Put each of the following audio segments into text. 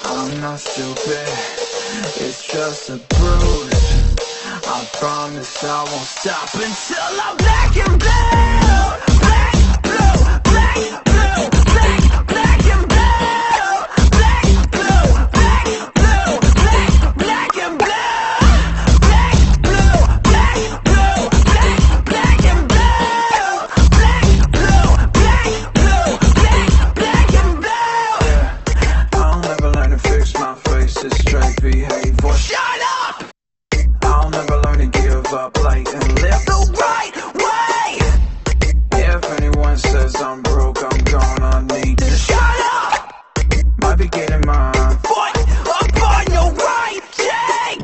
I'm not stupid, it's just a bruise. I promise I won't stop until I'm black and blue. Black, blue, black, blue, black, black and blue. Black, blue, black, blue, black, black and blue. Black, blue, black, blue, black, black and blue. Black, blue, black, blue, black, black and blue. Yeah, I'll never learn to fix my face, it's straight behavior. Shut up! I'll never learn to give up, like, and live the right way. If anyone says I'm broke, I'm gonna need to shut up. Might be getting mine, but I'm on your right thing.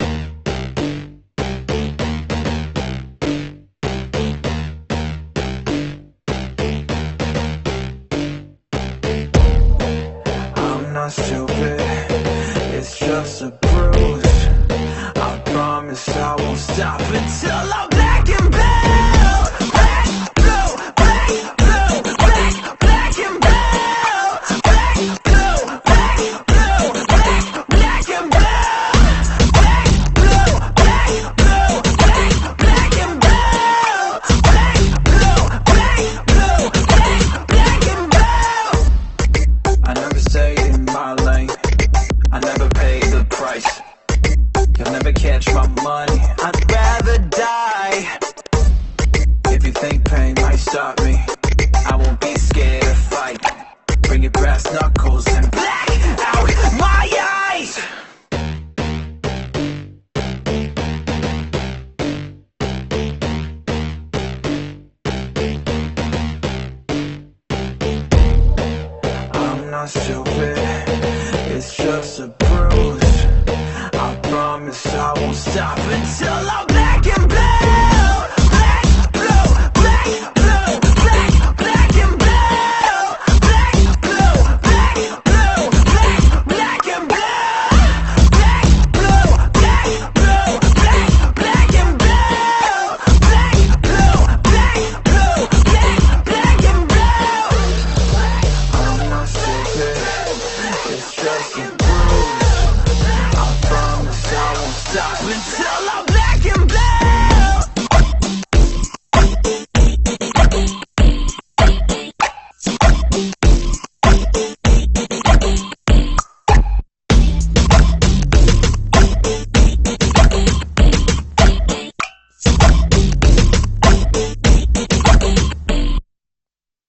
I'm not stupid, it's just a bruise. I promise I won't stop until I'm black and blue. Black, blue, black, blue, black, black and blue. Black, blue, black, blue, black, black and blue. Black, blue, black, blue, black, black and blue. Black, blue, black, blue, black, black and blue. I never stayed in my lane, I never paid the price. You'll never catch my money, I'd rather die. If you think pain might stop me, I won't be scared to fight. Bring your brass knuckles and black out my eyes. I'm not stupid, it's just a bruise. I promise I won't stop until I'm black and blue.